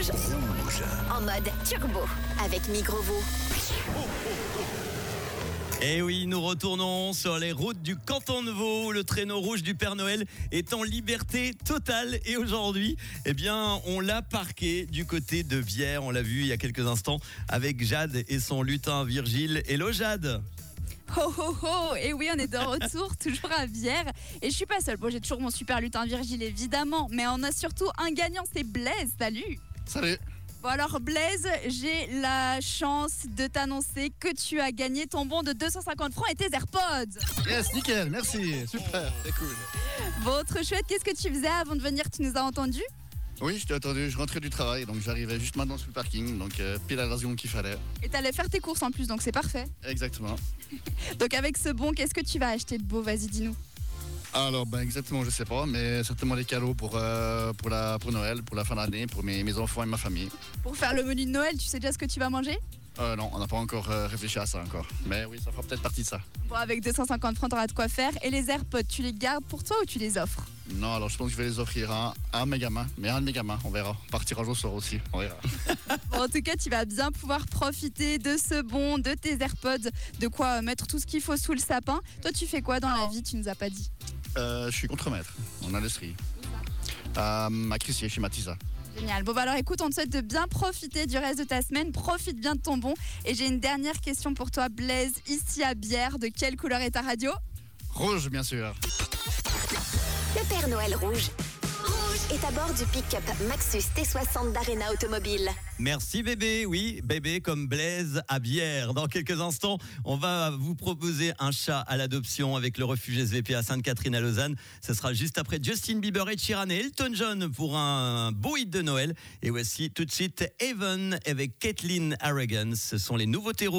Rouge. En mode turbo avec Migrovo. Et oui, nous retournons sur les routes du canton de Vaud. Le traîneau rouge du Père Noël est en liberté totale. Et aujourd'hui, on l'a parqué du côté de Vierre. On l'a vu il y a quelques instants avec Jade et son lutin Virgile. Hello Jade. Ho ho ho. Et oui, on est de retour, toujours à Vierre. Et je suis pas seule. Bon, j'ai toujours mon super lutin Virgile, évidemment. Mais on a surtout un gagnant, c'est Blaise. Salut. Salut. Bon alors Blaise, j'ai la chance de t'annoncer que tu as gagné ton bon de 250 francs et tes AirPods. Yes, nickel, merci, super, c'est cool. Bon, trop chouette, qu'est-ce que tu faisais avant de venir? Tu nous as entendus? Oui, je t'ai attendu, je rentrais du travail, donc j'arrivais juste maintenant sur le parking, donc pile à la seconde qu'il fallait. Et t'allais faire tes courses en plus, donc c'est parfait. Exactement. Donc avec ce bon, qu'est-ce que tu vas acheter de beau? Vas-y, dis-nous. Alors, exactement, je sais pas, mais certainement des cadeaux pour Noël, pour la fin d'année, pour mes enfants et ma famille. Pour faire le menu de Noël, tu sais déjà ce que tu vas manger? Non, on n'a pas encore réfléchi à ça encore, mais oui, ça fera peut-être partie de ça. Bon, avec 250 francs, t'auras de quoi faire. Et les AirPods, tu les gardes pour toi ou tu les offres? Non, alors je pense que je vais les offrir à un de mes gamins, mais un de mes gamins, on verra. Partir au sort aussi, on verra. Bon, en tout cas, tu vas bien pouvoir profiter de ce bon, de tes AirPods, de quoi mettre tout ce qu'il faut sous le sapin. Toi, tu fais quoi dans la vie? Tu nous as pas dit. Je suis contremaître en industrie. À Crissier, chez Matisa. Génial. Bon, bah alors écoute, on te souhaite de bien profiter du reste de ta semaine. Profite bien de ton bon. Et j'ai une dernière question pour toi, Blaise. Ici à Bière, de quelle couleur est ta radio? Rouge, bien sûr. Le Père Noël rouge est à bord du pick-up Maxus T60 d'Arena Automobile. Merci bébé, oui, bébé comme Blaise à Bière. Dans quelques instants, on va vous proposer un chat à l'adoption avec le refuge SVP à Sainte-Catherine à Lausanne. Ce sera juste après Justin Bieber et Sheeran et Elton John pour un beau hit de Noël. Et voici tout de suite Even avec Kathleen Harrigan. Ce sont les nouveaux terreaux.